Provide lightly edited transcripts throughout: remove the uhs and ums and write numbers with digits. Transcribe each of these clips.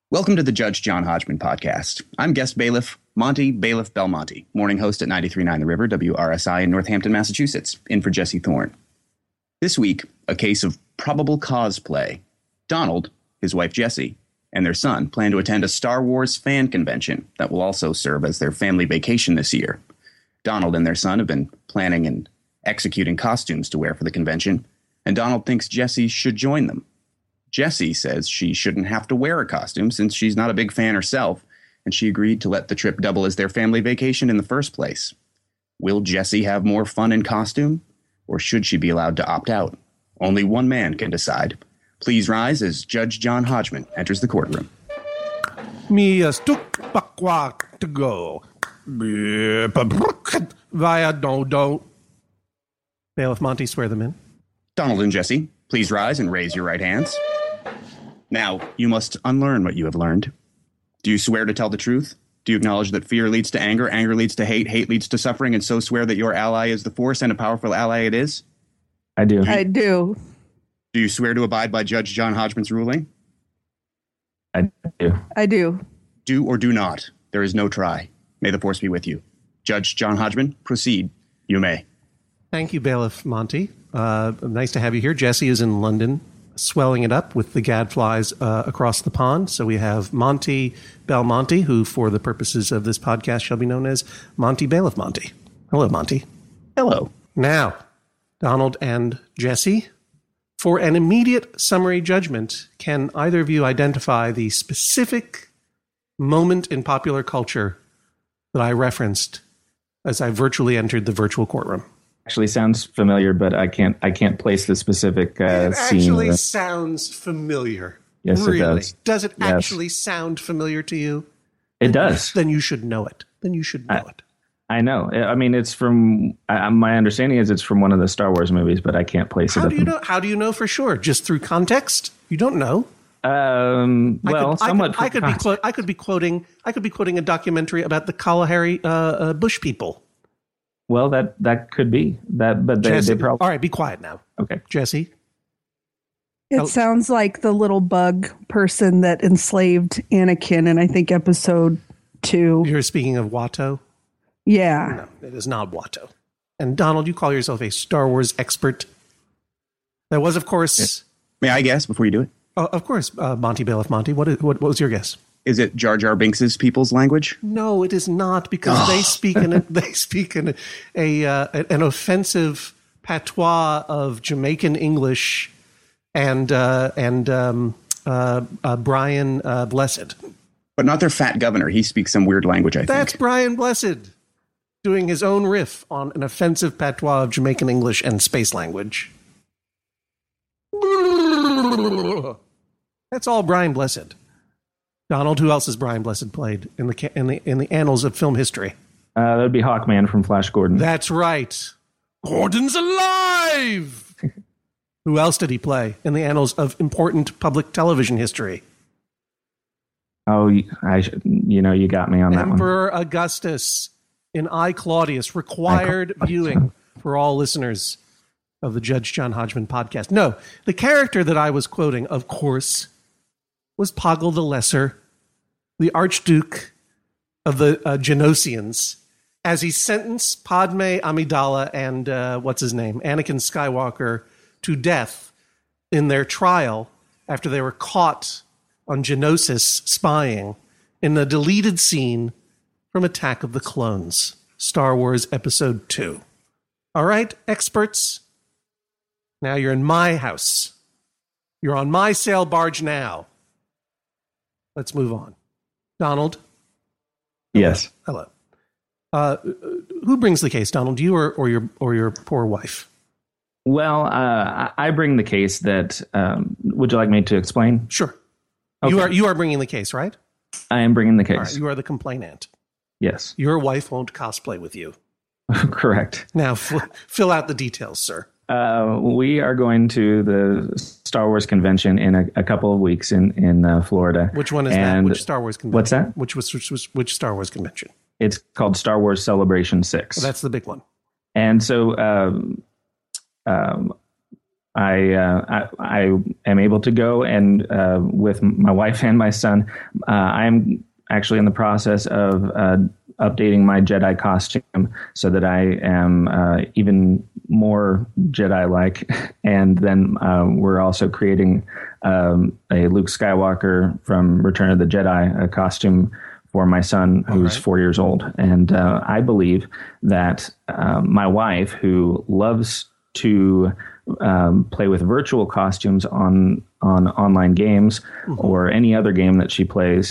Welcome to the Judge John Hodgman podcast. I'm guest bailiff Monty Bailiff Belmonte, morning host at 93.9 The River, WRSI in Northampton, Massachusetts, in for Jesse Thorne. This week, a case of probable cosplay. Donald, his wife Jessie, and their son plan to attend a Star Wars fan convention that will also serve as their family vacation this year. Donald and their son have been planning and executing costumes to wear for the convention, and Donald thinks Jessie should join them. Jessie says she shouldn't have to wear a costume since she's not a big fan herself, and she agreed to let the trip double as their family vacation in the first place. Will Jessie have more fun in costume, or should she be allowed to opt out? Only one man can decide. Please rise as Judge John Hodgman enters the courtroom. Me stuk bakwa to go. Via do. Bailiff Monty, swear them in. Donald and Jessie, please rise and raise your right hands. Now, you must unlearn what you have learned. Do you swear to tell the truth? Do you acknowledge that fear leads to anger, anger leads to hate, hate leads to suffering, and so swear that your ally is the Force and a powerful ally it is? I do. I do. Do you swear to abide by Judge John Hodgman's ruling? I do. I do. Do or do not. There is no try. May the Force be with you. Judge John Hodgman, proceed. You may. Thank you, Bailiff Monty. Nice to have you here. Jessie is in London, swelling it up with the gadflies across the pond. So we have Monty Belmonte, who, for the purposes of this podcast, shall be known as Monty Bailiff Monty. Hello, Monty. Hello. Now, Donald and Jessie, for an immediate summary judgment, can either of you identify the specific moment in popular culture that I referenced as I virtually entered the virtual courtroom? Actually sounds familiar, but I can't place the specific It scene. actually sounds familiar. Yes, really. it does. Does it Yes. actually sound familiar to you? It does. Then you should know it. I know. I mean, it's from. My understanding is it's from one of the Star Wars movies, but I can't place it. How do you know for sure? Just through context? You don't know. Somewhat. I could be quoting a documentary about the Kalahari Bush people. Well, that could be that, but they probably. All right, be quiet now. Okay, Jessie. It sounds like the little bug person that enslaved Anakin in, I think, episode 2. You're speaking of Watto? Yeah. No, it is not Watto. And Donald, you call yourself a Star Wars expert. That was, of course... May I guess before you do it? Of course, Monty Bailiff Monty. What was your guess? Is it Jar Jar Binks' people's language? No, it is not, because they speak in an offensive patois of Jamaican English and Brian Blessed. But not their fat governor. He speaks some weird language, I think. That's Brian Blessed doing his own riff on an offensive patois of Jamaican English and space language. That's all Brian Blessed. Donald, who else has Brian Blessed played in the annals of film history? that would be Hawkman from Flash Gordon. That's right. Gordon's alive! Who else did he play in the annals of important public television history? Oh, you got me on that one. Emperor Augustus in I, Claudius. Required viewing for all listeners of the Judge John Hodgman podcast. No, the character that I was quoting, of course, was Poggle the Lesser, the Archduke of the Genosians, as he sentenced Padme Amidala and Anakin Skywalker to death in their trial after they were caught on Geonosis spying in the deleted scene from Attack of the Clones, Star Wars Episode 2. All right, experts, now you're in my house. You're on my sail barge now. Let's move on. Donald? Yes. Hello. Who brings the case, Donald? You or your poor wife? Well, I bring the case that. Would you like me to explain? Sure. Okay. You are bringing the case, right? I am bringing the case. All right, you are the complainant. Yes. Your wife won't cosplay with you. Correct. Now, fill out the details, sir. We are going to the Star Wars convention in a couple of weeks in Florida. Which one is that? Which Star Wars convention? What's that? Which Star Wars convention? It's called Star Wars Celebration 6. Oh, that's the big one. And so I am able to go, and with my wife and my son, I'm actually in the process of updating my Jedi costume so that I am even more Jedi-like. And then we're also creating a Luke Skywalker from Return of the Jedi, a costume for my son who's 4 years old. And I believe that my wife, who loves to play with virtual costumes on online games or any other game that she plays,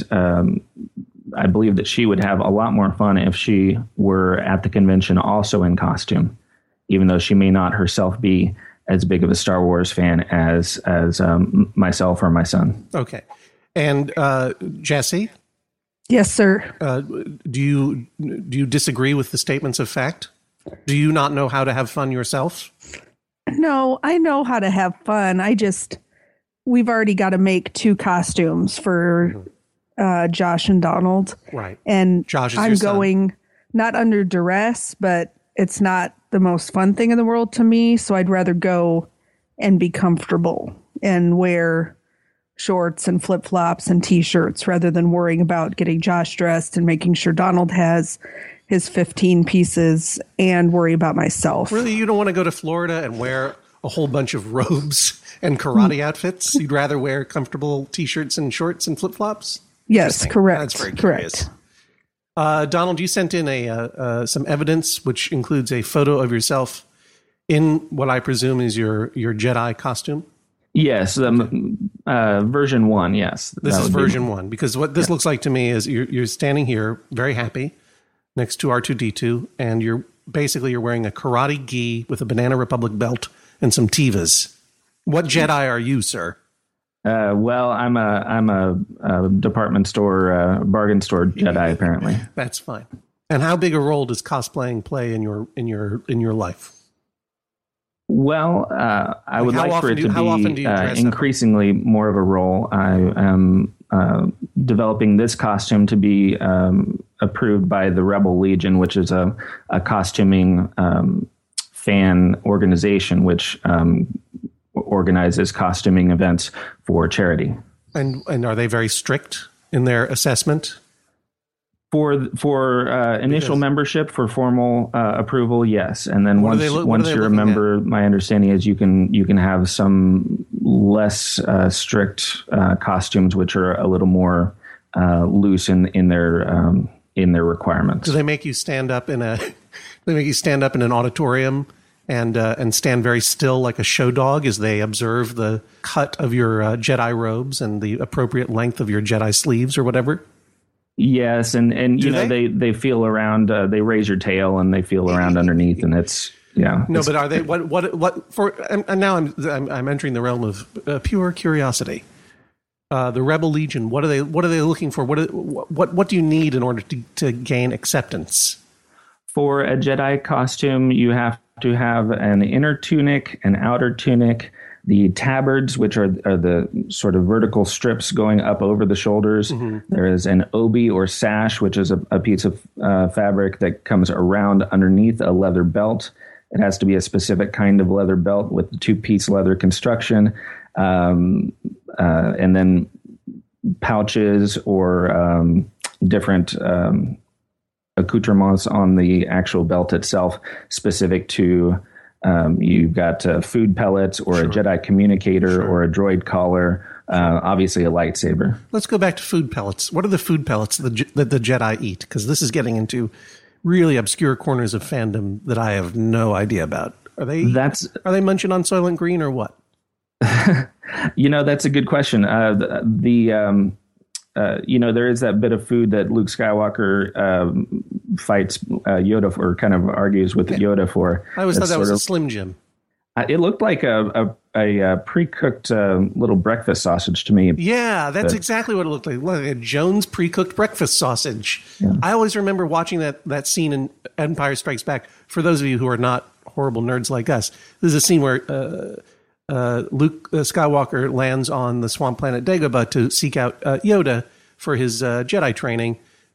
I believe that she would have a lot more fun if she were at the convention also in costume, even though she may not herself be as big of a Star Wars fan as myself or my son. Okay. And Jesse? Yes, sir. Do you disagree with the statements of fact? Do you not know how to have fun yourself? No, I know how to have fun. We've already got to make 2 costumes for Josh and Donald. Right. And Josh is I'm your son. going not under duress, but it's not the most fun thing in the world to me. So I'd rather go and be comfortable and wear shorts and flip-flops and T-shirts rather than worrying about getting Josh dressed and making sure Donald has his 15 pieces and worry about myself. Really? You don't want to go to Florida and wear a whole bunch of robes and karate outfits? You'd rather wear comfortable T-shirts and shorts and flip-flops? Yes, correct. That's very curious. Donald, you sent in some evidence, which includes a photo of yourself in what I presume is your Jedi costume. Yes, version 1. Yes, this is version 1, because what this looks like to me is you're standing here very happy next to R2-D2, and you're wearing a karate gi with a Banana Republic belt and some Tevas. What Jedi are you, sir? Well, I'm a department store, bargain store Jedi, apparently. That's fine. And how big a role does cosplaying play in your life? Well, I would like for it to be increasingly more of a role. I am developing this costume to be approved by the Rebel Legion, which is a costuming fan organization which organizes costuming events for charity. And are they very strict in their assessment? For initial membership, for formal approval, yes, and then once you're a member, my understanding is you can have some less strict costumes, which are a little more loose in their requirements. Do they make you stand up in an auditorium and stand very still like a show dog as they observe the cut of your Jedi robes and the appropriate length of your Jedi sleeves or whatever? Yes, and they feel around. They raise your tail and they feel around underneath, and it's No, but are they what for? And now I'm entering the realm of pure curiosity. The Rebel Legion. What are they looking for? What do you need in order to gain acceptance? For a Jedi costume, you have to have an inner tunic, an outer tunic, the tabards, which are the sort of vertical strips going up over the shoulders. Mm-hmm. There is an obi or sash, which is a piece of fabric that comes around underneath a leather belt. It has to be a specific kind of leather belt with the 2-piece leather construction. And then pouches or different accoutrements on the actual belt itself, specific to you've got food pellets or a Jedi communicator or a droid collar, obviously a lightsaber. Let's go back to food pellets. What are the food pellets that the Jedi eat? Because this is getting into really obscure corners of fandom that I have no idea about. Are they munching on Soylent Green or what? That's a good question. There is that bit of food that Luke Skywalker fights Yoda or kind of argues with Yoda for. I always thought that was a Slim Jim. It looked like a pre-cooked little breakfast sausage to me. Yeah, that's exactly what it looked like a Jones pre-cooked breakfast sausage. Yeah. I always remember watching that scene in Empire Strikes Back. For those of you who are not horrible nerds like us, this is a scene where Luke Skywalker lands on the swamp planet Dagobah to seek out Yoda for his Jedi training.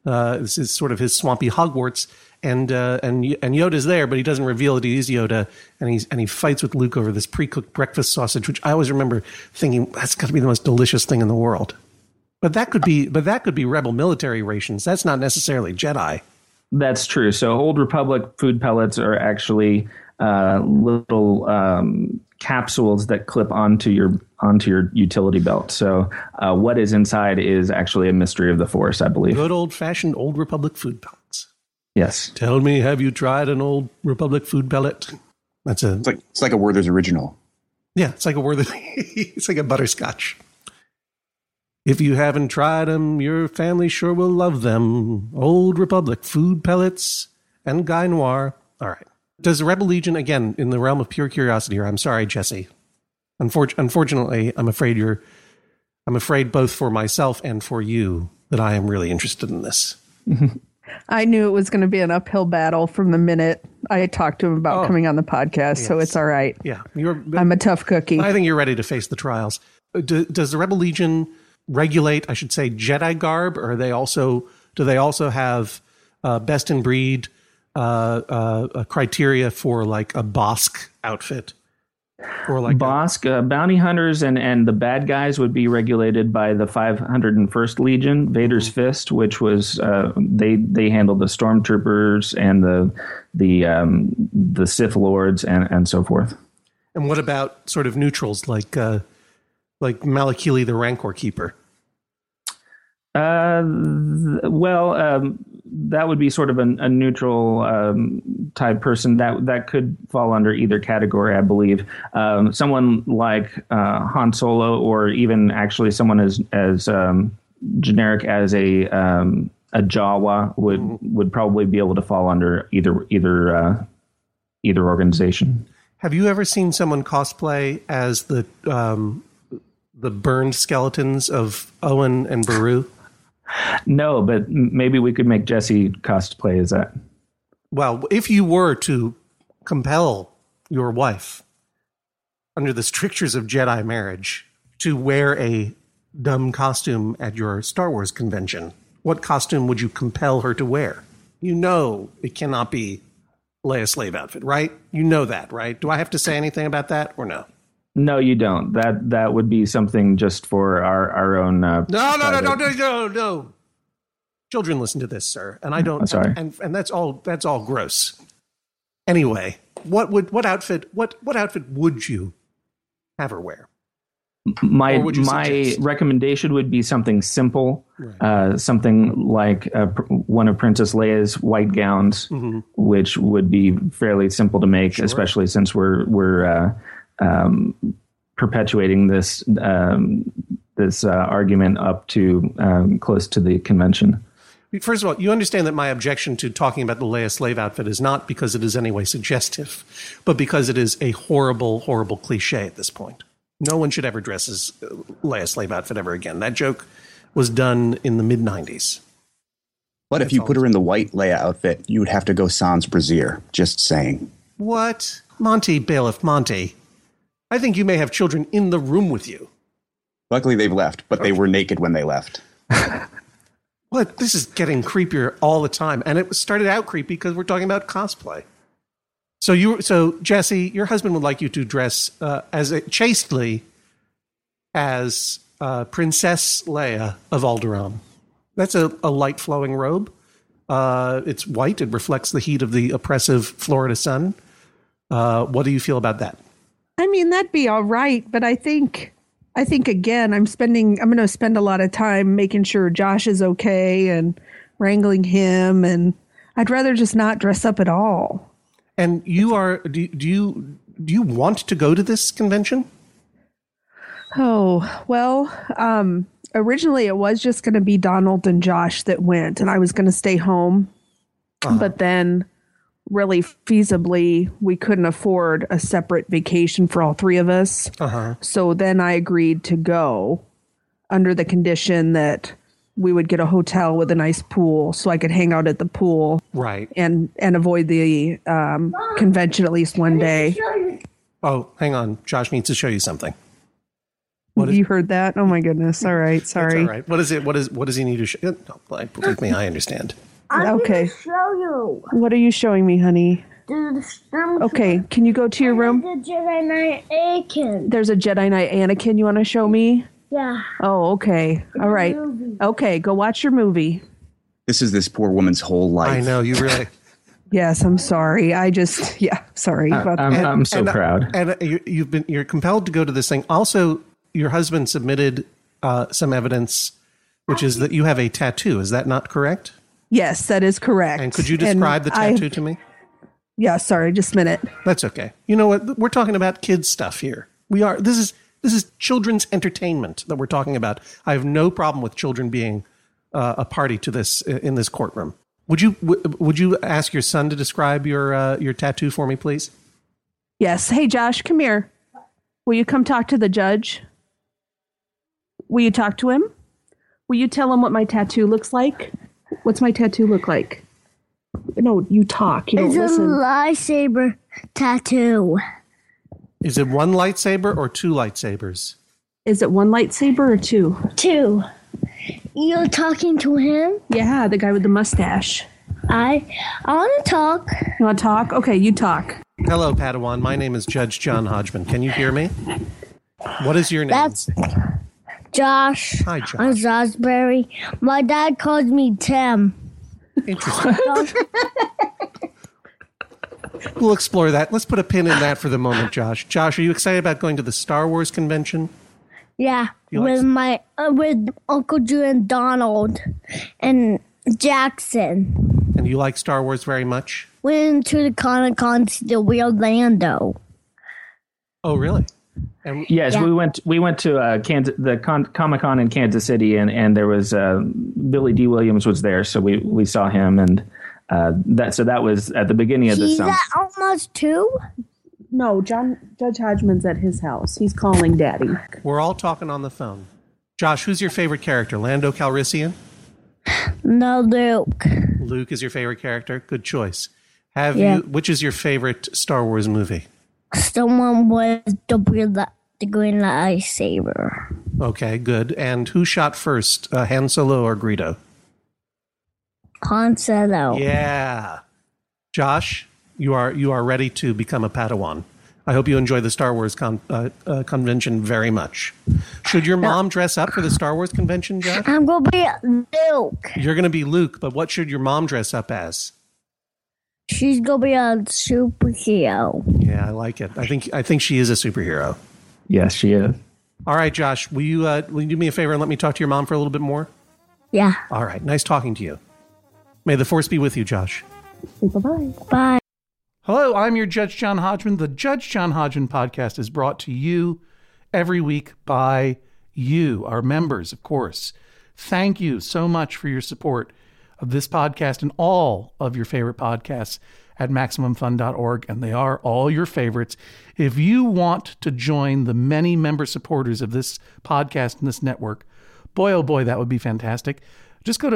This is sort of his swampy Hogwarts, and Yoda's there, but he doesn't reveal that he's Yoda, and he fights with Luke over this pre-cooked breakfast sausage, which I always remember thinking that's got to be the most delicious thing in the world. But that could be Rebel military rations. That's not necessarily Jedi. That's true. So Old Republic food pellets are actually little capsules that clip onto your utility belt. So what is inside is actually a mystery of the Force, I believe. Good old-fashioned Old Republic food pellets. Yes. Tell me, have you tried an Old Republic food pellet? It's like a Werther's original. Yeah, it's like a Werther's. It's like a butterscotch. If you haven't tried them, your family sure will love them. Old Republic food pellets and Guy Noir. All right. Does the Rebel Legion, again, in the realm of pure curiosity, or I'm sorry, Jesse. Unfortunately, I'm afraid both for myself and for you that I am really interested in this. I knew it was going to be an uphill battle from the minute I talked to him about coming on the podcast, yes. So it's all right. Yeah. I'm a tough cookie. I think you're ready to face the trials. Does the Rebel Legion regulate, I should say, Jedi garb, or do they also have best in breed a criteria for like a Bossk outfit? Or like Bossk, bounty hunters and the bad guys would be regulated by the 501st Legion, Vader's Fist, which was they handled the stormtroopers and the Sith Lords and so forth. And what about sort of neutrals like Malakili the Rancor Keeper? That would be sort of a neutral type person that could fall under either category, I believe. Someone like Han Solo, or even actually someone as generic as a Jawa would probably be able to fall under either organization. Have you ever seen someone cosplay as the burned skeletons of Owen and Beru? No, but maybe we could make Jesse cosplay as that. Well, if you were to compel your wife, under the strictures of Jedi marriage, to wear a dumb costume at your Star Wars convention, what costume would you compel her to wear? You know it cannot be Leia slave outfit, right? You know that, right? Do I have to say anything about that or no? No, you don't. That would be something just for our own. No. Children listen to this, sir, and I don't. I'm sorry, and that's all gross. Anyway, what outfit would you have her wear? My recommendation would be something simple, right. Something like one of Princess Leia's white gowns, which would be fairly simple to make, sure. Especially since we're perpetuating this argument up to close to the convention. First of all, you understand that my objection to talking about the Leia slave outfit is not because it is any way suggestive, but because it is a horrible, horrible cliche at this point. No one should ever dress as Leia slave outfit ever again. That joke was done in the mid-90s. But if you put her in the white Leia outfit, you would have to go sans brassiere. Just saying. What? Monty, Bailiff, Monty. I think you may have children in the room with you. Luckily, they've left, but they were naked when they left. What? This is getting creepier all the time. And it started out creepy because we're talking about cosplay. So Jesse, your husband would like you to dress chastely as Princess Leia of Alderaan. That's a light flowing robe. It's white. It reflects the heat of the oppressive Florida sun. What do you feel about that? I mean, that'd be all right, but I think again, I'm going to spend a lot of time making sure Josh is okay and wrangling him, and I'd rather just not dress up at all. And you are, do you want to go to this convention? Oh, well, originally it was just going to be Donald and Josh that went, and I was going to stay home. But then really feasibly, we couldn't afford a separate vacation for all three of us. So then I agreed to go under the condition that we would get a hotel with a nice pool so I could hang out at the pool. Right. And avoid the convention at least one day. Oh, hang on. Josh needs to show you something. You heard that? Oh my goodness. All right. Sorry. All right. What is it? What does he need to show? No, believe me, I understand. Okay. Show you. What are you showing me, honey? Okay. Can you go to your room? The Jedi Knight Anakin. There's a Jedi Knight Anakin you want to show me? Yeah. Oh, okay. All right. Okay. Go watch your movie. This is this poor woman's whole life. I know, you really... Yes, I'm sorry. Sorry about that. I'm so proud. And you're compelled to go to this thing. Also, your husband submitted some evidence, which is that you have a tattoo. Is that not correct? Yes, that is correct. And could you describe the tattoo to me? Yeah, sorry, just a minute. That's okay. You know what? We're talking about kids stuff here. This is children's entertainment that we're talking about. I have no problem with children being a party to this in this courtroom. Would you ask your son to describe your tattoo for me, please? Yes. Hey, Josh, come here. Will you come talk to the judge? Will you talk to him? Will you tell him what my tattoo looks like? What's my tattoo look like? No, you talk. You don't listen. It's a lightsaber tattoo. Is it one lightsaber or two lightsabers? Is it one lightsaber or two? Two. You're talking to him? Yeah, the guy with the mustache. I want to talk. You want to talk? Okay, you talk. Hello, Padawan. My name is Judge John Hodgman. Can you hear me? What is your name? That's Josh. Hi, Josh. I'm Salisbury. My dad calls me Tim. Interesting. We'll explore that. Let's put a pin in that for the moment, Josh. Josh, are you excited about going to the Star Wars convention? Yeah, You like with Uncle Drew and Donald and Jackson. And you like Star Wars very much? Went to the Comic-Con to the Orlando. Oh, really? And Yes, Yeah. we went to Comic-Con in Kansas City, and there was Billy D. Williams was there, so we saw him, and that was at the beginning of the He's summer. at almost 2? No, Judge Hodgman's at his house. He's calling Daddy. we're all talking on the phone. Josh, who's your favorite character? Lando Calrissian? No, Luke. Luke is your favorite character? Good choice. Yeah. Which is your favorite Star Wars movie? Someone with the green lightsaber. Okay, good. And who shot first, Han Solo or Greedo? Han Solo. Yeah. Josh, you are ready to become a Padawan. I hope you enjoy the Star Wars convention very much. Should your mom dress up for the Star Wars convention, Josh? I'm going to be Luke. You're going to be Luke, but what should your mom dress up as? She's going to be a superhero. Yeah, I like it. I think she is a superhero. Yes, she is. All right, Josh, will you do me a favor and let me talk to your mom for a little bit more? Yeah. All right, nice talking to you. May the Force be with you, Josh. Bye-bye. Bye. Hello, I'm your Judge John Hodgman. The Judge John Hodgman podcast is brought to you every week by you, our members, of course. Thank you so much for your support of this podcast and all of your favorite podcasts at MaximumFun.org, and they are all your favorites. If you want to join the many member supporters of this podcast and this network, boy, oh boy, that would be fantastic. Just go to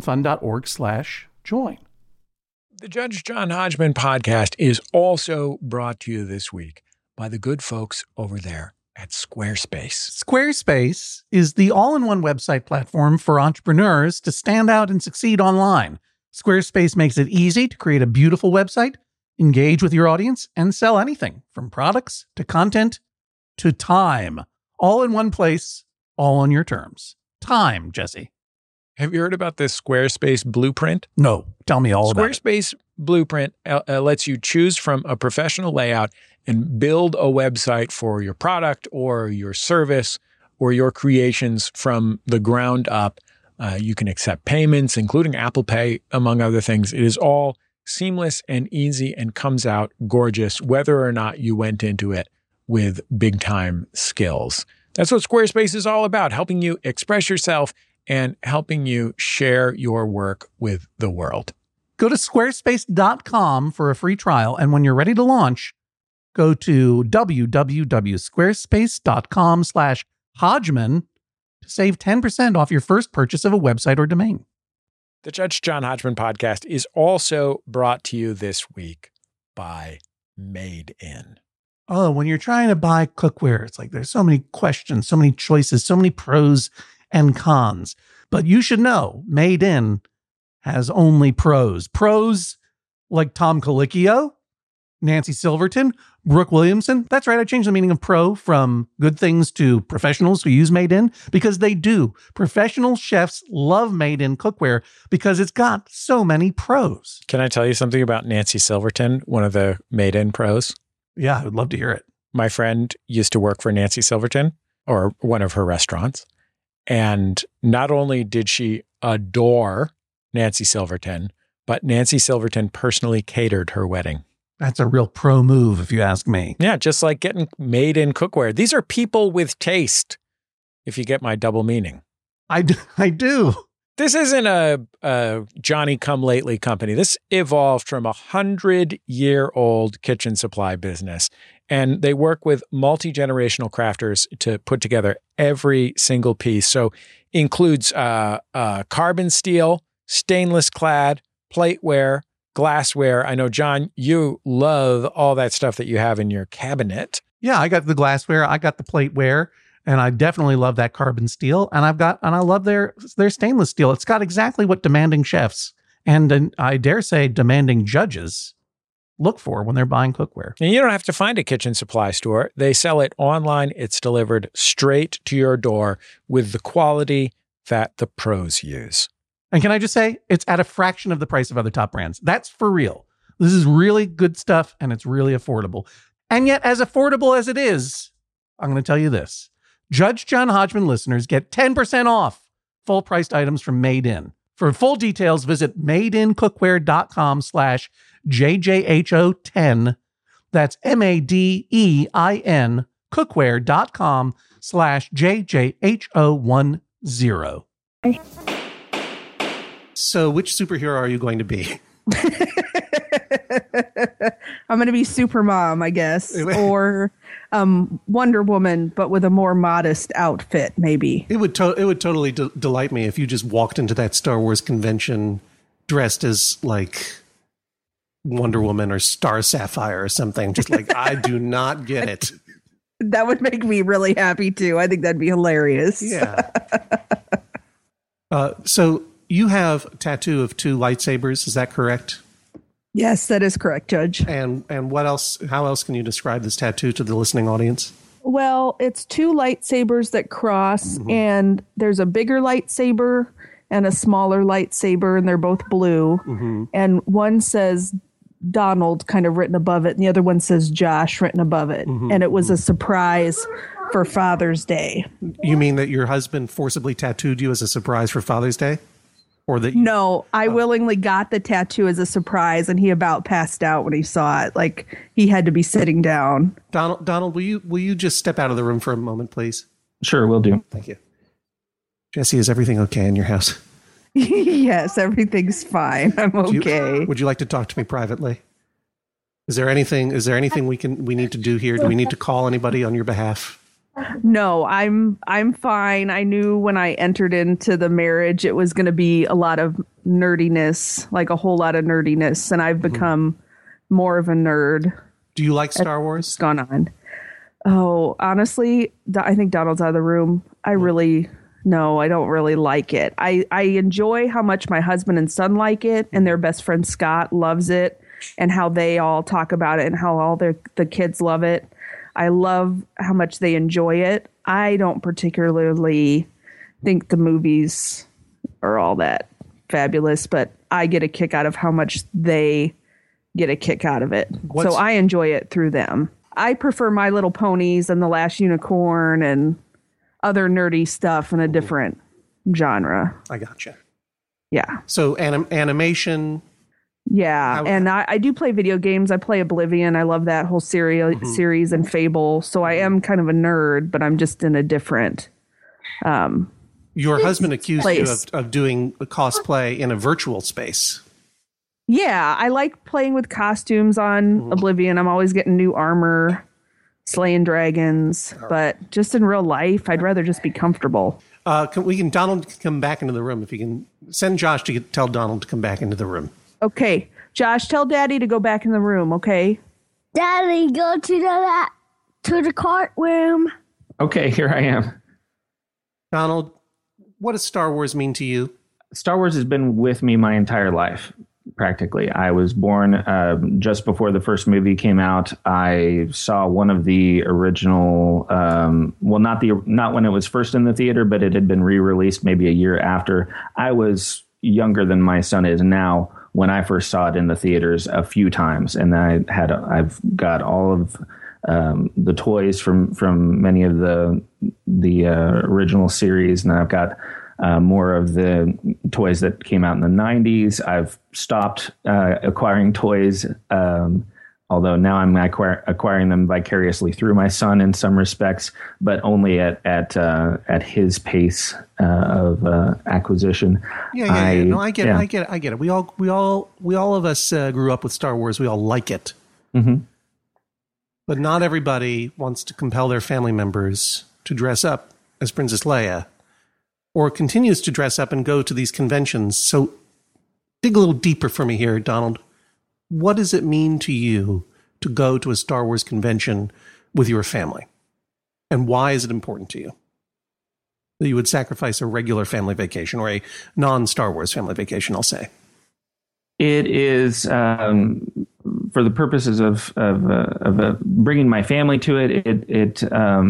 MaximumFun.org/join. The Judge John Hodgman podcast is also brought to you this week by the good folks over there at Squarespace. Squarespace is the all-in-one website platform for entrepreneurs to stand out and succeed online. Squarespace makes it easy to create a beautiful website, engage with your audience, and sell anything from products to content to time. All in one place, all on your terms. Time, Jesse. Have you heard about this Squarespace blueprint? No, tell me all about it. Squarespace blueprint lets you choose from a professional layout and build a website for your product or your service or your creations from the ground up. You can accept payments, including Apple Pay, among other things. It is all seamless and easy and comes out gorgeous, whether or not you went into it with big time skills. That's what Squarespace is all about, helping you express yourself and helping you share your work with the world. Go to squarespace.com for a free trial, and when you're ready to launch, go to www.squarespace.com/Hodgman to save 10% off your first purchase of a website or domain. The Judge John Hodgman podcast is also brought to you this week by Made In. oh, when you're trying to buy cookware, it's like there's so many questions, so many choices, so many pros and cons. But you should know, Made In has only pros. Pros like Tom Colicchio, Nancy Silverton, Brooke Williamson. That's right. I changed the meaning of pro from good things to professionals who use Made In, because they do. Professional chefs love Made In cookware because it's got so many pros. Can I tell you something about Nancy Silverton, one of the Made In pros? Yeah, I would love to hear it. My friend used to work for Nancy Silverton, or one of her restaurants. And not only did she adore Nancy Silverton, but Nancy Silverton personally catered her wedding. That's a real pro move, if you ask me. Yeah, just like getting Made In cookware. These are people with taste, if you get my double meaning. I do. This isn't a Johnny-come-lately company. This evolved from 100-year-old kitchen supply business. And they work with multi-generational crafters to put together every single piece. So includes carbon steel, stainless clad, plateware, glassware. I know, John, you love all that stuff that you have in your cabinet. Yeah, I got the glassware, I got the plateware, and I definitely love that carbon steel. And I love their stainless steel. It's got exactly what demanding chefs and I dare say demanding judges look for when they're buying cookware. And you don't have to find a kitchen supply store. They sell it online. It's delivered straight to your door with the quality that the pros use. And can I just say, it's at a fraction of the price of other top brands. That's for real. This is really good stuff, and it's really affordable. And yet, as affordable as it is, I'm going to tell you this. Judge John Hodgman listeners get 10% off full-priced items from Made In. For full details, visit madeincookware.com/JJHO10. That's MADEIN cookware.com/JJHO10. So which superhero are you going to be? I'm going to be Supermom, I guess, or Wonder Woman, but with a more modest outfit, maybe. It would totally delight me if you just walked into that Star Wars convention dressed as like Wonder Woman or Star Sapphire or something. Just like, I do not get it. That would make me really happy too. I think that'd be hilarious. Yeah. So you have a tattoo of 2 lightsabers. Is that correct? Yes, that is correct, Judge. And what else? How else can you describe this tattoo to the listening audience? Well, it's 2 lightsabers that cross, and there's a bigger lightsaber and a smaller lightsaber, and they're both blue. And one says Donald kind of written above it, and the other one says Josh written above it. And it was a surprise for Father's Day. You mean that your husband forcibly tattooed you as a surprise for Father's Day? Or that No, I willingly got the tattoo as a surprise, and he about passed out when he saw it. Like, he had to be sitting down. Donald, will you just step out of the room for a moment, please? Sure, will do. Thank you. Jesse, is everything okay in your house? Yes, everything's fine. I'm okay. Would you like to talk to me privately? Is there anything we need to do here? Do we need to call anybody on your behalf? No, I'm fine. I knew when I entered into the marriage it was going to be a lot of nerdiness, like a whole lot of nerdiness, and I've become more of a nerd. Do you like Star Wars? What's gone on? Oh, honestly, I think Donald's out of the room. I don't really like it. I enjoy how much my husband and son like it, and their best friend Scott loves it, and how they all talk about it, and how all the kids love it. I love how much they enjoy it. I don't particularly think the movies are all that fabulous, but I get a kick out of how much they get a kick out of it. So I enjoy it through them. I prefer My Little Ponies and The Last Unicorn and other nerdy stuff in a different genre. I gotcha. Yeah. So animation. Yeah, and I do play video games. I play Oblivion. I love that whole series and Fable. So I am kind of a nerd, but I'm just in a different Your husband accused place. You of doing a cosplay in a virtual space. Yeah, I like playing with costumes on Oblivion. I'm always getting new armor, slaying dragons, but just in real life, I'd rather just be comfortable. Donald can come back into the room. If you can send Josh to tell Donald to come back into the room. Okay, Josh, tell Daddy to go back in the room, okay? Daddy, go to the to the courtroom. Okay, here I am. Donald, what does Star Wars mean to you? Star Wars has been with me my entire life, practically. I was born just before the first movie came out. I saw one of the original, not when it was first in the theater, but it had been re-released maybe a year after. I was younger than my son is now when I first saw it in the theaters a few times, and I've got all of the toys from many of the original series, and I've got more of the toys that came out in the 90s. I've stopped acquiring toys, although now I'm acquiring them vicariously through my son in some respects, but only at his pace of acquisition. Yeah. No, I get it. We all of us grew up with Star Wars. We all like it. Mm-hmm. But not everybody wants to compel their family members to dress up as Princess Leia, or continues to dress up and go to these conventions. So dig a little deeper for me here, Donald. What does it mean to you to go to a Star Wars convention with your family? And why is it important to you that you would sacrifice a regular family vacation, or a non-Star Wars family vacation, I'll say? It is for the purposes of bringing my family to it.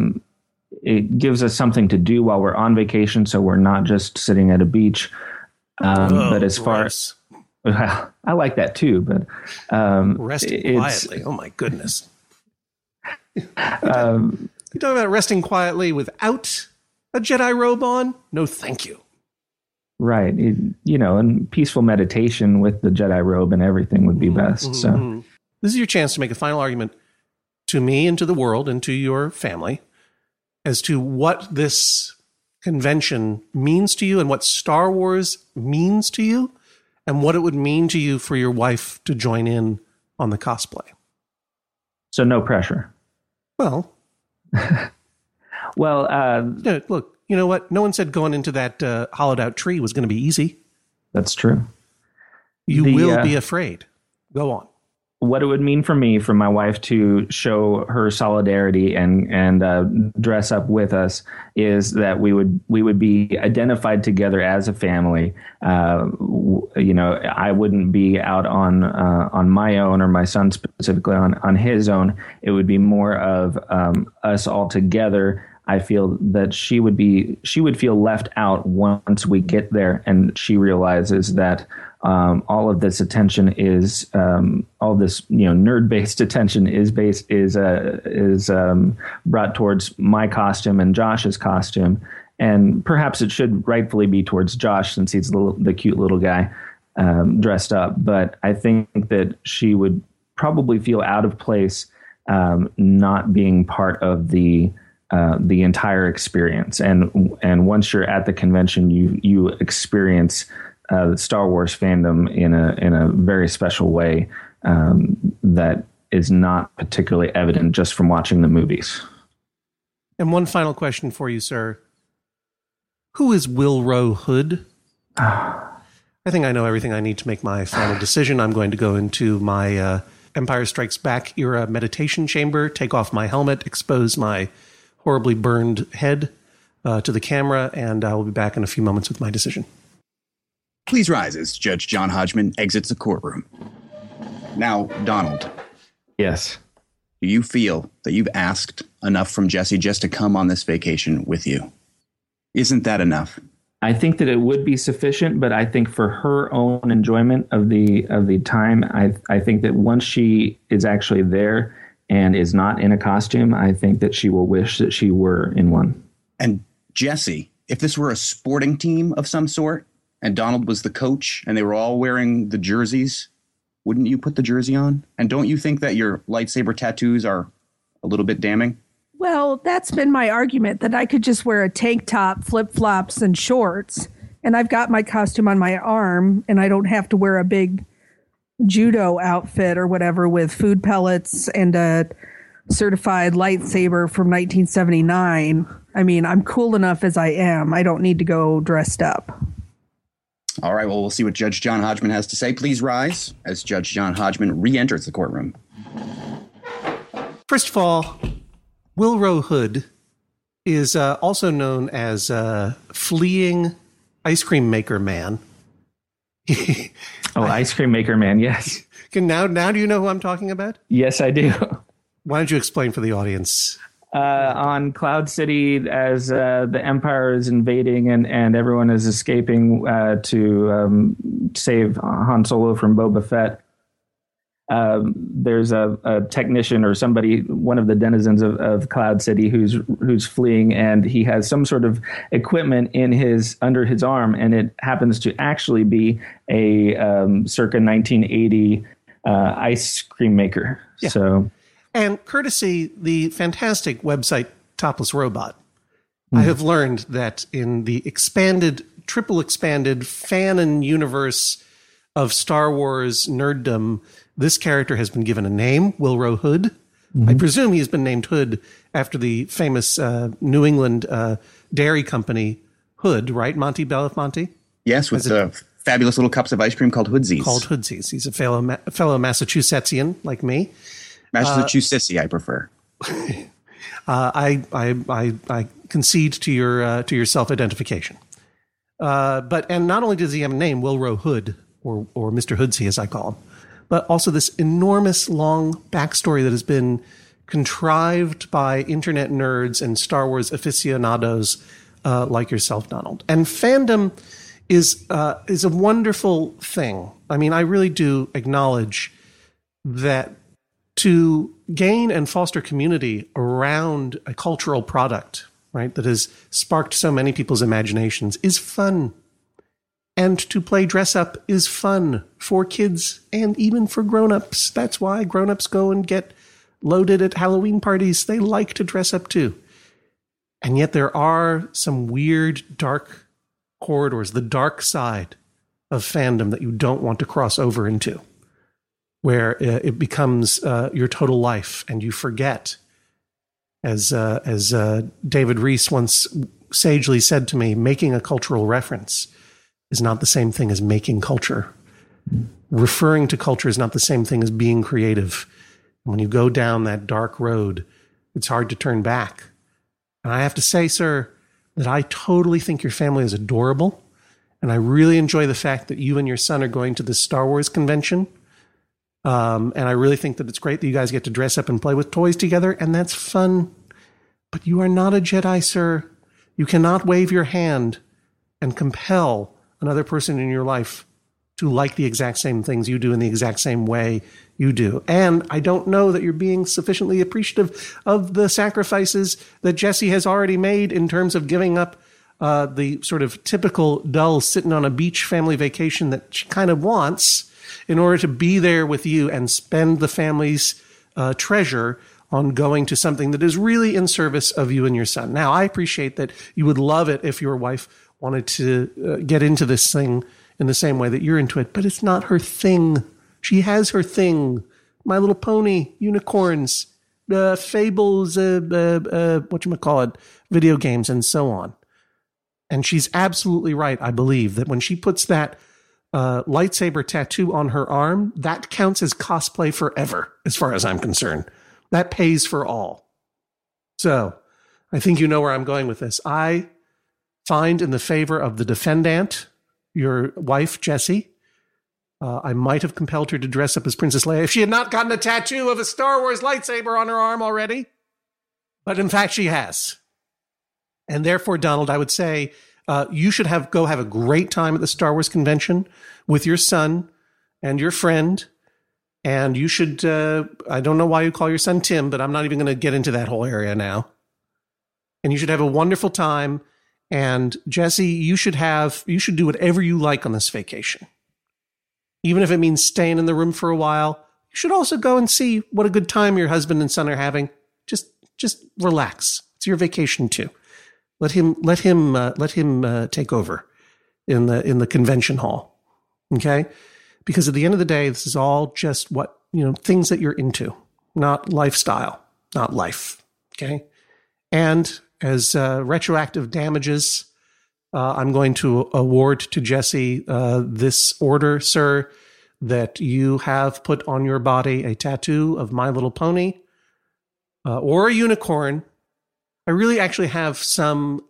It gives us something to do while we're on vacation, so we're not just sitting at a beach. But as far as I like that too, but resting quietly. Oh my goodness! You talking about resting quietly without a Jedi robe on? No, thank you. Right. And peaceful meditation with the Jedi robe and everything would be best. So this is your chance to make a final argument to me and to the world and to your family as to what this convention means to you and what Star Wars means to you and what it would mean to you for your wife to join in on the cosplay. So no pressure. Well, look, you know what? No one said going into that hollowed out tree was going to be easy. That's true. You will be afraid. Go on. What it would mean for me, for my wife to show her solidarity and dress up with us, is that we would be identified together as a family. I wouldn't be out on my own, or my son specifically on his own. It would be more of us all together. I feel that she would feel left out once we get there, and she realizes that all of this attention is all this nerd-based attention is brought towards my costume and Josh's costume, and perhaps it should rightfully be towards Josh since he's the cute little guy dressed up. But I think that she would probably feel out of place not being part of the entire experience. And once you're at the convention, you experience Star Wars fandom in a very special way that is not particularly evident just from watching the movies. And one final question for you, sir. Who is Willrow Hood? I think I know everything I need to make my final decision. I'm going to go into my Empire Strikes Back era meditation chamber, take off my helmet, expose my horribly burned head to the camera, and I will be back in a few moments with my decision. Please rise as Judge John Hodgman exits the courtroom. Now, Donald. Yes. Do you feel that you've asked enough from Jessie just to come on this vacation with you? Isn't that enough? I think that it would be sufficient, but I think for her own enjoyment of the time, I think that once she is actually there and is not in a costume, I think that she will wish that she were in one. And Jessie, if this were a sporting team of some sort, and Donald was the coach, and they were all wearing the jerseys, wouldn't you put the jersey on? And don't you think that your lightsaber tattoos are a little bit damning? Well, that's been my argument, that I could just wear a tank top, flip-flops, and shorts, and I've got my costume on my arm, and I don't have to wear a big judo outfit or whatever with food pellets and a certified lightsaber from 1979. I mean, I'm cool enough as I am. I don't need to go dressed up. All right, well, we'll see what Judge John Hodgman has to say. Please rise as Judge John Hodgman re-enters the courtroom. First of all, Wilro Hood is also known as Fleeing Ice Cream Maker Man. Ice Cream Maker Man, yes. Now do you know who I'm talking about? Yes, I do. Why don't you explain for the audience? On Cloud City, as the Empire is invading and everyone is escaping to save Han Solo from Boba Fett, there's a technician or somebody, one of the denizens of Cloud City, who's fleeing, and he has some sort of equipment under his arm, and it happens to actually be a circa 1980 ice cream maker. Yeah. So. And courtesy the fantastic website Topless Robot, I have learned that in the triple expanded fanon universe of Star Wars nerddom, this character has been given a name, Wilro Hood. Mm-hmm. I presume he's been named Hood after the famous New England dairy company Hood, right, Monty Monty? Yes, with the fabulous little cups of ice cream called Hoodsies. He's a fellow Massachusettsian like me. Massachusetts, I prefer. I concede to your self-identification. And not only does he have a name, Wilro Hood, or Mr. Hoodsey, as I call him, but also this enormous long backstory that has been contrived by internet nerds and Star Wars aficionados like yourself, Donald. And fandom is a wonderful thing. I mean, I really do acknowledge that to gain and foster community around a cultural product, right, that has sparked so many people's imaginations is fun. And to play dress up is fun for kids and even for grown-ups. That's why grown-ups go and get loaded at Halloween parties. They like to dress up too. And yet there are some weird, dark corridors, the dark side of fandom that you don't want to cross over into, where it becomes your total life, and you forget, as David Rees once sagely said to me, making a cultural reference is not the same thing as making culture. Referring to culture is not the same thing as being creative. When you go down that dark road, it's hard to turn back. And I have to say, sir, that I totally think your family is adorable, and I really enjoy the fact that you and your son are going to this Star Wars convention. And I really think that it's great that you guys get to dress up and play with toys together, and that's fun. But you are not a Jedi, sir. You cannot wave your hand and compel another person in your life to like the exact same things you do in the exact same way you do. And I don't know that you're being sufficiently appreciative of the sacrifices that Jessie has already made in terms of giving up the sort of typical dull sitting on a beach family vacation that she kind of wants in order to be there with you and spend the family's treasure on going to something that is really in service of you and your son. Now, I appreciate that you would love it if your wife wanted to get into this thing in the same way that you're into it, but it's not her thing. She has her thing. My Little Pony, unicorns, fables, whatchamacallit, video games, and so on. And she's absolutely right, I believe, that when she puts that lightsaber tattoo on her arm, that counts as cosplay forever, as far as I'm concerned. That pays for all. So, I think you know where I'm going with this. I find in the favor of the defendant, your wife, Jessie, I might have compelled her to dress up as Princess Leia if she had not gotten a tattoo of a Star Wars lightsaber on her arm already. But in fact, she has. And therefore, Donald, I would say you should go have a great time at the Star Wars convention with your son and your friend. And you should, I don't know why you call your son Tim, but I'm not even going to get into that whole area now. And you should have a wonderful time. And Jessie, you should do whatever you like on this vacation. Even if it means staying in the room for a while, you should also go and see what a good time your husband and son are having. Just relax. It's your vacation too. Let him take over in the convention hall. Okay? Because at the end of the day, this is all just things that you're into, not lifestyle, not life. Okay? And as retroactive damages, I'm going to award to Jessie this order, sir, that you have put on your body a tattoo of My Little Pony or a unicorn, I really actually have some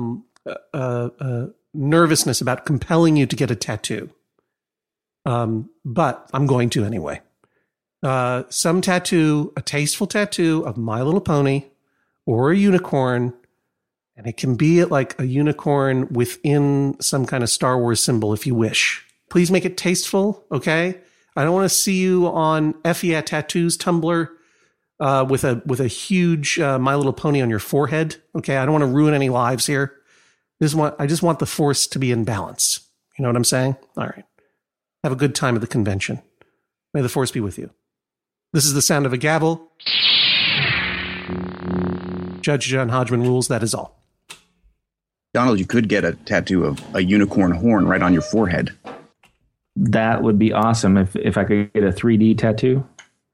nervousness about compelling you to get a tattoo. But I'm going to anyway. Some tattoo, a tasteful tattoo of My Little Pony or a unicorn. And it can be like a unicorn within some kind of Star Wars symbol if you wish. Please make it tasteful, okay? I don't want to see you on Effie Tattoos Tumblr with a huge My Little Pony on your forehead, okay? I don't want to ruin any lives here. I just want the Force to be in balance. You know what I'm saying? All right. Have a good time at the convention. May the Force be with you. This is the sound of a gavel. Judge John Hodgman rules, that is all. Donald, you could get a tattoo of a unicorn horn right on your forehead. That would be awesome if I could get a 3D tattoo.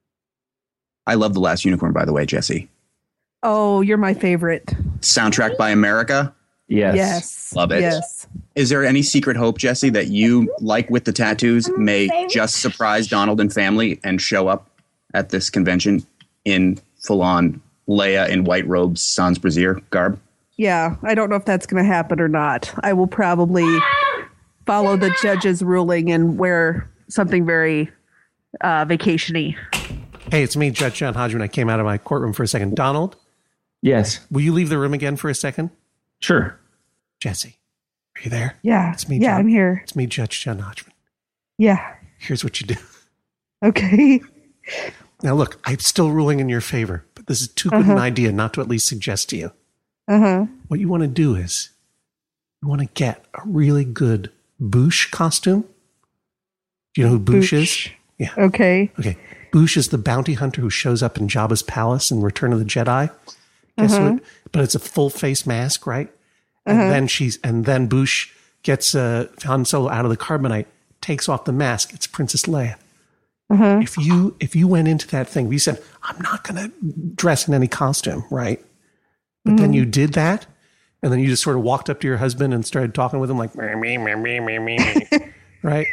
I love The Last Unicorn, by the way, Jesse. Oh, you're my favorite. Soundtrack by America? Yes. Love it. Yes. Is there any secret hope, Jesse, that you, like with the tattoos, may just surprise Donald and family and show up at this convention in full-on Leia in white robes, sans brassiere garb? Yeah, I don't know if that's going to happen or not. I will probably follow the judge's ruling and wear something very vacation-y. Hey, it's me, Judge John Hodgman. I came out of my courtroom for a second. Donald? Yes. Will you leave the room again for a second? Sure. Jesse, are you there? Yeah. It's me, yeah, John. I'm here. It's me, Judge John Hodgman. Yeah. Here's what you do. Okay. Now, look, I'm still ruling in your favor, but this is too good an idea not to at least suggest to you. What you want to do is you want to get a really good Boushh costume. Do you know who Boushh is? Yeah. Okay. Boushh is the bounty hunter who shows up in Jabba's palace in Return of the Jedi. Guess what? But it's a full face mask, right? And then Boushh gets Han Solo out of the carbonite, takes off the mask. It's Princess Leia. If you went into that thing, you said, I'm not going to dress in any costume, right? But then you did that, and then you just sort of walked up to your husband and started talking with him like, me, right?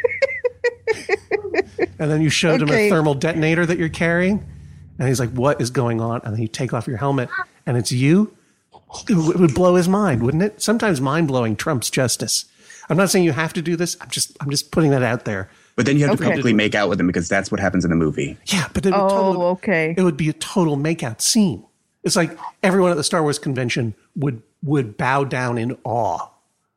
And then you showed him a thermal detonator that you're carrying, and he's like, what is going on? And then you take off your helmet, and it's you. It would blow his mind, wouldn't it? Sometimes mind-blowing trumps justice. I'm not saying you have to do this. I'm just putting that out there. But then you have to publicly make out with him because that's what happens in the movie. Yeah, but it would be a total makeout scene. It's like everyone at the Star Wars convention would bow down in awe.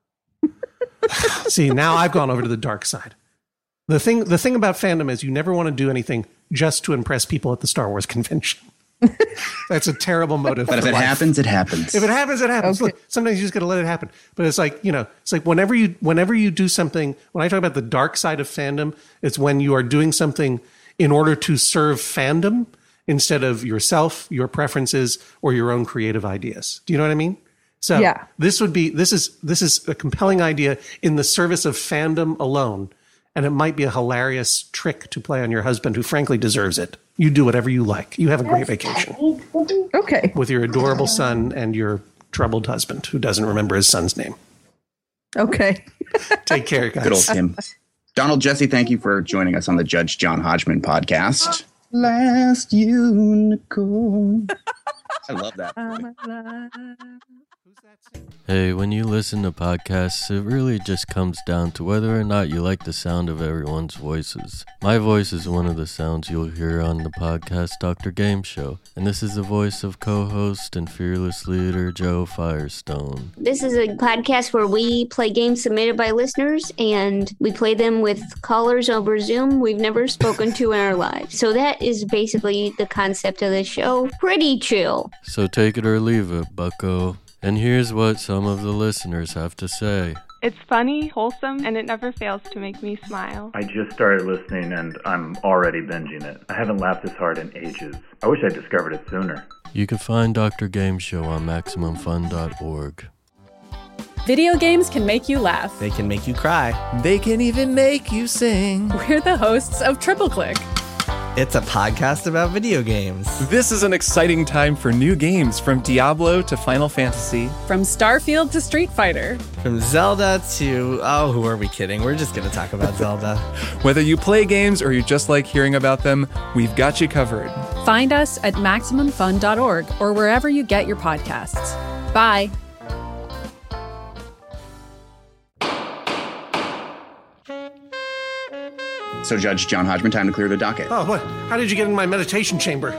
See, now I've gone over to the dark side. The thing about fandom is you never want to do anything just to impress people at the Star Wars convention. That's a terrible motive. But if it happens, it happens. If it happens, it happens. Okay. Look, sometimes you just got to let it happen. But it's like, it's like whenever you do something, when I talk about the dark side of fandom, it's when you are doing something in order to serve fandom instead of yourself, your preferences, or your own creative ideas. Do you know what I mean? So yeah. This is a compelling idea in the service of fandom alone. And it might be a hilarious trick to play on your husband, who frankly deserves it. You do whatever you like. You have a great vacation. Okay. With your adorable son and your troubled husband, who doesn't remember his son's name. Okay. Take care, guys. Good old Tim. Donald, Jesse, thank you for joining us on the Judge John Hodgman podcast. Last unicorn. I love that. Hey, when you listen to podcasts, it really just comes down to whether or not you like the sound of everyone's voices. My voice is one of the sounds you'll hear on the podcast Dr. Game Show, and this is the voice of co-host and fearless leader Joe Firestone. This is a podcast where we play games submitted by listeners, and we play them with callers over Zoom we've never spoken to in our lives. So that is basically the concept of the show. Pretty chill. So take it or leave it, bucko. And here's what some of the listeners have to say. It's funny, wholesome, and it never fails to make me smile. I just started listening and I'm already binging it. I haven't laughed this hard in ages. I wish I discovered it sooner. You can find Dr. Game Show on MaximumFun.org. Video games can make you laugh. They can make you cry. They can even make you sing. We're the hosts of Triple Click. It's a podcast about video games. This is an exciting time for new games, from Diablo to Final Fantasy. From Starfield to Street Fighter. From Zelda to... oh, who are we kidding? We're just going to talk about Zelda. Whether you play games or you just like hearing about them, we've got you covered. Find us at MaximumFun.org or wherever you get your podcasts. Bye. So, Judge John Hodgman, time to clear the docket. Oh, what? How did you get in my meditation chamber?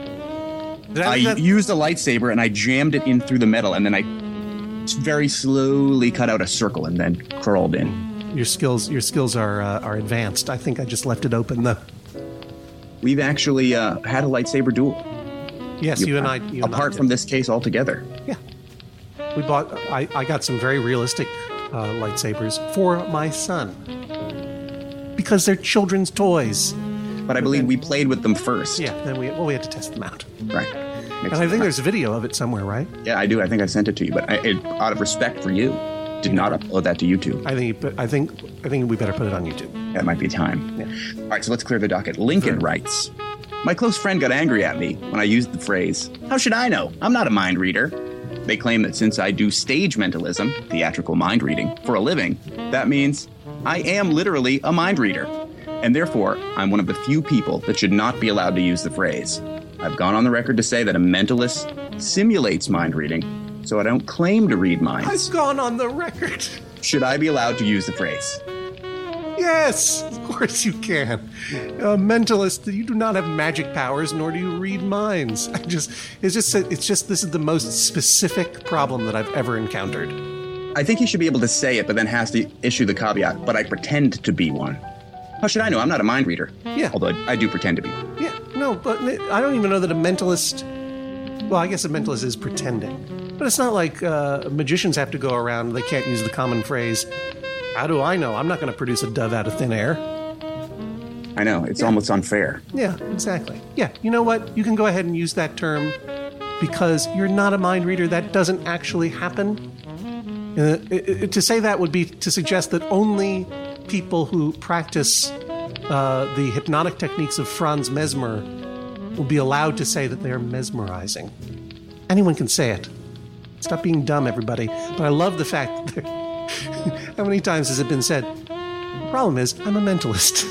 I used a lightsaber and I jammed it in through the metal, and then I very slowly cut out a circle and then crawled in. Your skills are advanced. I think I just left it open though. We've actually had a lightsaber duel. Yes, you and I. Apart from this case altogether. Yeah, we bought. I got some very realistic lightsabers for my son because they're children's toys. But I believe we played with them first. Yeah, then we had to test them out. Right. And I think there's a video of it somewhere, right? Yeah, I do. I think I sent it to you, but out of respect for you, did not upload that to YouTube. I think we better put it on YouTube. That might be time. Yeah. All right, so let's clear the docket. Lincoln writes, my close friend got angry at me when I used the phrase, how should I know? I'm not a mind reader. They claim that since I do stage mentalism, theatrical mind reading, for a living, that means I am literally a mind reader. And therefore, I'm one of the few people that should not be allowed to use the phrase. I've gone on the record to say that a mentalist simulates mind reading, so I don't claim to read minds. I've gone on the record. Should I be allowed to use the phrase? Yes, of course you can. A mentalist, you do not have magic powers, nor do you read minds. It's just this is the most specific problem that I've ever encountered. I think he should be able to say it, but then has to issue the caveat, but I pretend to be one. How should I know? I'm not a mind reader. Yeah. Although I do pretend to be. Yeah, no, but I don't even know that a mentalist... Well, I guess a mentalist is pretending. But it's not like magicians have to go around, they can't use the common phrase, how do I know? I'm not going to produce a dove out of thin air. I know, it's almost unfair. Yeah, exactly. Yeah, you know what? You can go ahead and use that term because you're not a mind reader. That doesn't actually happen. To say that would be to suggest that only people who practice the hypnotic techniques of Franz Mesmer will be allowed to say that they are mesmerizing. Anyone can say it. Stop being dumb, everybody. But I love the fact that how many times has it been said, the problem is, I'm a mentalist.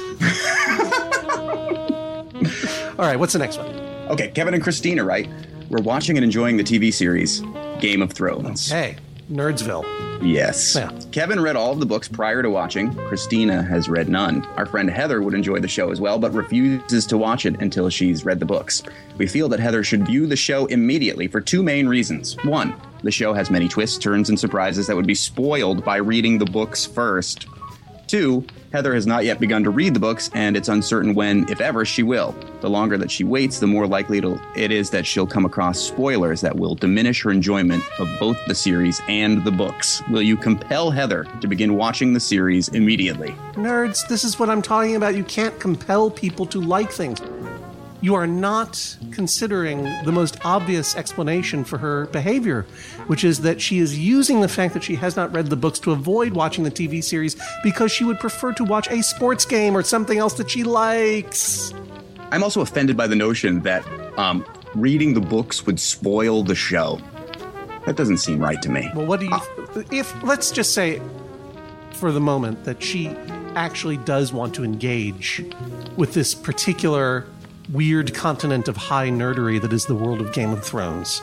All right, what's the next one? Okay, Kevin and Christina write, we're watching and enjoying the TV series Game of Thrones. Hey, Nerdsville. Yes. Yeah. Kevin read all of the books prior to watching. Christina has read none. Our friend Heather would enjoy the show as well, but refuses to watch it until she's read the books. We feel that Heather should view the show immediately for two main reasons. One, the show has many twists, turns, and surprises that would be spoiled by reading the books first. Two, Heather has not yet begun to read the books, and it's uncertain when, if ever, she will. The longer that she waits, the more likely it is that she'll come across spoilers that will diminish her enjoyment of both the series and the books. Will you compel Heather to begin watching the series immediately? Nerds, this is what I'm talking about. You can't compel people to like things. You are not considering the most obvious explanation for her behavior, which is that she is using the fact that she has not read the books to avoid watching the TV series because she would prefer to watch a sports game or something else that she likes. I'm also offended by the notion that reading the books would spoil the show. That doesn't seem right to me. Well, what do you... let's just say for the moment that she actually does want to engage with this particular weird continent of high nerdery that is the world of Game of Thrones.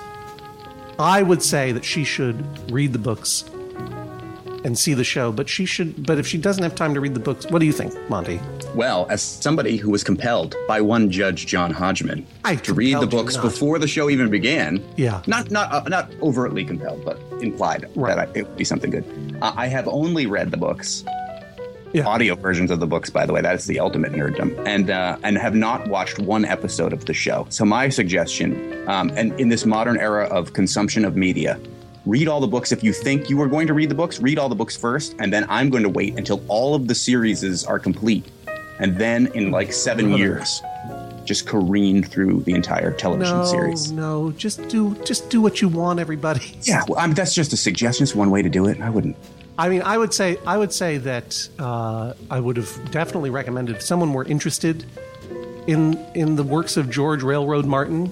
I would say that she should read the books and see the show, but if she doesn't have time to read the books, what do you think, Monty? Well, as somebody who was compelled by one Judge John Hodgman to read the books before the show even began, not overtly compelled, but implied that it would be something good. I have only read the books. Yeah. Audio versions of the books, by the way. That is the ultimate nerddom. And have not watched one episode of the show. So my suggestion, and in this modern era of consumption of media, read all the books. If you think you are going to read the books, read all the books first, and then I'm going to wait until all of the series are complete. And then in like 7 years, just careen through the entire television series. No, just do what you want, everybody. Yeah, well, that's just a suggestion. It's one way to do it. I wouldn't. I mean, I would say that I would have definitely recommended if someone were interested in the works of George Railroad Martin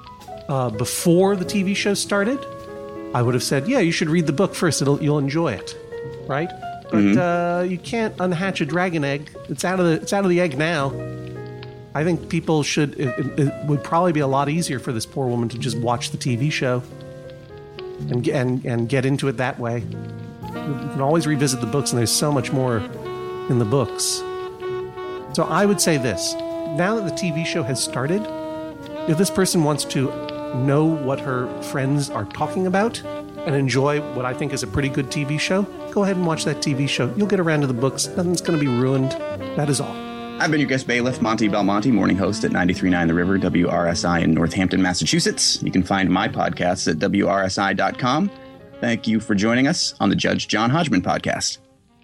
before the TV show started. I would have said, yeah, you should read the book first. You'll enjoy it, right? But you can't unhatch a dragon egg. It's out of the egg now. I think people should. It would probably be a lot easier for this poor woman to just watch the TV show. and get into it that way. You can always revisit the books, and there's so much more in the books. So I would say this. Now that the TV show has started, if this person wants to know what her friends are talking about and enjoy what I think is a pretty good TV show, go ahead and watch that TV show. You'll get around to the books. Nothing's going to be ruined. That is all. I've been your guest bailiff, Monty Belmonte, morning host at 93.9 The River, WRSI in Northampton, Massachusetts. You can find my podcasts at WRSI.com. Thank you for joining us on the Judge John Hodgman podcast.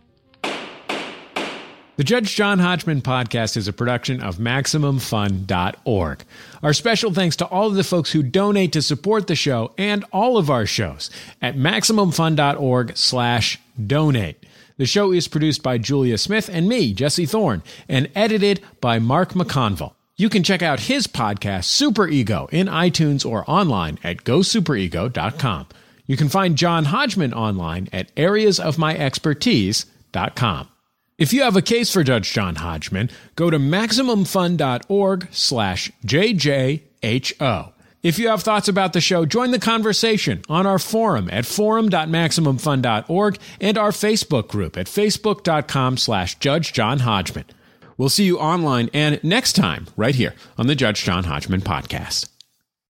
The Judge John Hodgman podcast is a production of MaximumFun.org. Our special thanks to all of the folks who donate to support the show and all of our shows at MaximumFun.org/donate. The show is produced by Julia Smith and me, Jesse Thorne, and edited by Mark McConville. You can check out his podcast, Super Ego, in iTunes or online at GoSuperEgo.com. You can find John Hodgman online at areasofmyexpertise.com. If you have a case for Judge John Hodgman, go to MaximumFun.org/JJHO. If you have thoughts about the show, join the conversation on our forum at forum.MaximumFun.org and our Facebook group at Facebook.com/Judge John Hodgman. We'll see you online and next time right here on the Judge John Hodgman podcast.